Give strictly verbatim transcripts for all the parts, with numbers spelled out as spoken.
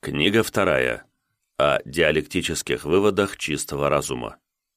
Книга вторая. О диалектических выводах чистого разума.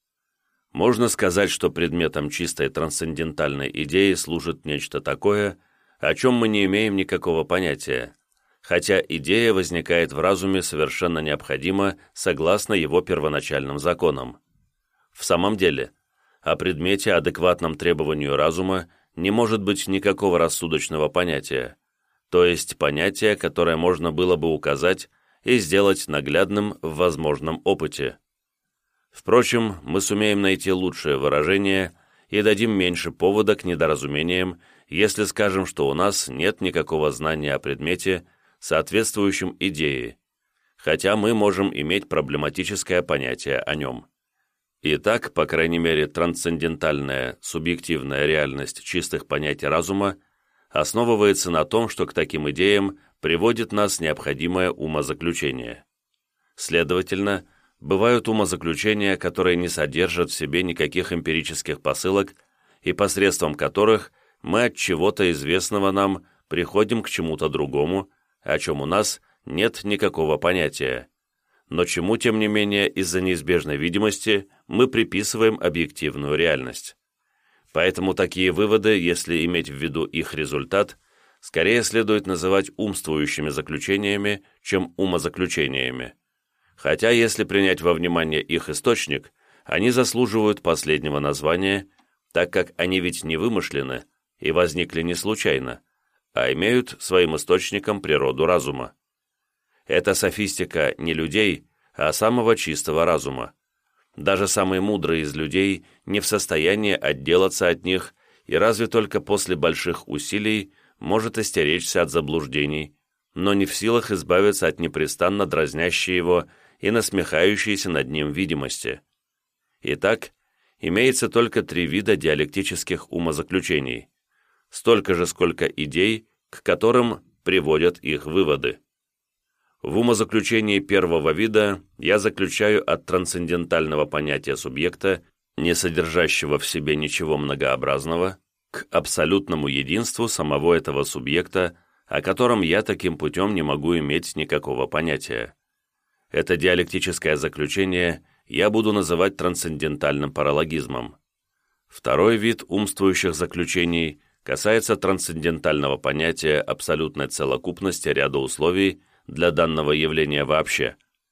Можно сказать, что предметом чистой трансцендентальной идеи служит нечто такое, о чем мы не имеем никакого понятия, хотя идея возникает в разуме совершенно необходимо согласно его первоначальным законам. В самом деле, о предмете, адекватном требованию разума, не может быть никакого рассудочного понятия, то есть понятия, которое можно было бы указать и сделать наглядным в возможном опыте. Впрочем, мы сумеем найти лучшее выражение и дадим меньше повода к недоразумениям, если скажем, что у нас нет никакого знания о предмете, соответствующем идее, хотя мы можем иметь проблематическое понятие о нем. Итак, по крайней мере, трансцендентальная, субъективная реальность чистых понятий разума основывается на том, что к таким идеям приводит нас необходимое умозаключение. Следовательно, бывают умозаключения, которые не содержат в себе никаких эмпирических посылок и посредством которых мы от чего-то известного нам приходим к чему-то другому, о чем у нас нет никакого понятия, но чему, тем не менее, из-за неизбежной видимости мы приписываем объективную реальность. Поэтому такие выводы, если иметь в виду их результат, скорее следует называть умствующими заключениями, чем умозаключениями. Хотя, если принять во внимание их источник, они заслуживают последнего названия, так как они ведь не вымышлены и возникли не случайно, а имеют своим источником природу разума. Это софистика не людей, а самого чистого разума. Даже самый мудрый из людей не в состоянии отделаться от них и разве только после больших усилий может остеречься от заблуждений, но не в силах избавиться от непрестанно дразнящей его и насмехающейся над ним видимости. Итак, имеется только три вида диалектических умозаключений, столько же, сколько идей, к которым приводят их выводы. В умозаключении первого вида я заключаю от трансцендентального понятия субъекта, не содержащего в себе ничего многообразного, к абсолютному единству самого этого субъекта, о котором я таким путем не могу иметь никакого понятия. Это диалектическое заключение я буду называть трансцендентальным паралогизмом. Второй вид умствующих заключений касается трансцендентального понятия абсолютной целокупности ряда условий для данного явления вообще.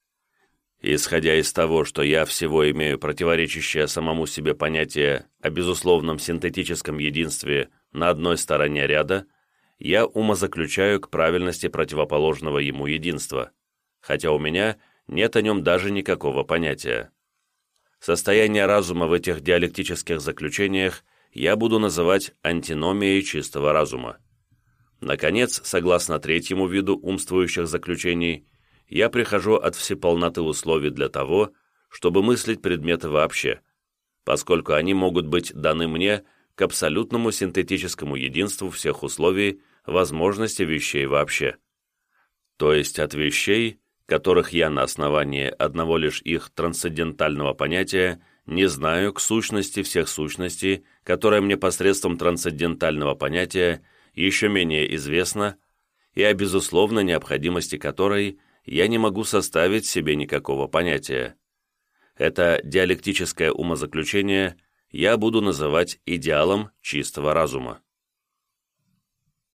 Исходя из того, что я всего имею противоречащее самому себе понятие о безусловном синтетическом единстве на одной стороне ряда, я умозаключаю к правильности противоположного ему единства, хотя у меня нет о нем даже никакого понятия. Состояние разума в этих диалектических заключениях я буду называть антиномией чистого разума. Наконец, согласно третьему виду умствующих заключений, я прихожу от всеполноты условий для того, чтобы мыслить предметы вообще, поскольку они могут быть даны мне к абсолютному синтетическому единству всех условий возможности вещей вообще. То есть от вещей, которых я на основании одного лишь их трансцендентального понятия не знаю к сущности всех сущностей, которая мне посредством трансцендентального понятия еще менее известна, и о безусловной необходимости которой я не могу составить себе никакого понятия. Это диалектическое умозаключение я буду называть идеалом чистого разума.